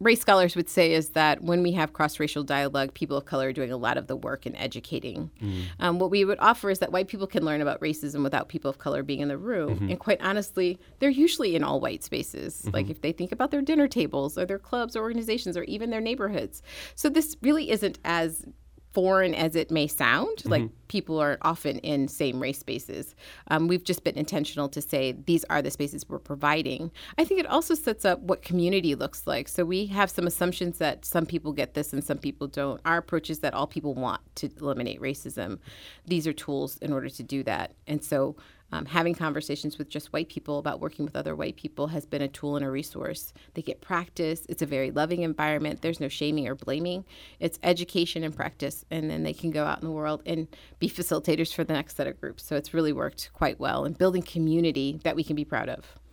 race scholars would say is that when we have cross-racial dialogue, people of color are doing a lot of the work in educating. What we would offer is that white people can learn about racism without people of color being in the room. And quite honestly, they're usually in all white spaces. Like if they think about their dinner tables or their clubs or organizations or even their neighborhoods. So this really isn't as foreign as it may sound. Like people are often in same race spaces. We've just been intentional to say these are the spaces we're providing. I think it also sets up what community looks like. So we have some assumptions that some people get this and some people don't. Our approach is that all people want to eliminate racism. These are tools in order to do that. And so having conversations with just white people about working with other white people has been a tool and a resource. They get practice. It's a very loving environment. There's no shaming or blaming. It's education and practice, and then they can go out in the world and be facilitators for the next set of groups. So it's really worked quite well in building community that we can be proud of.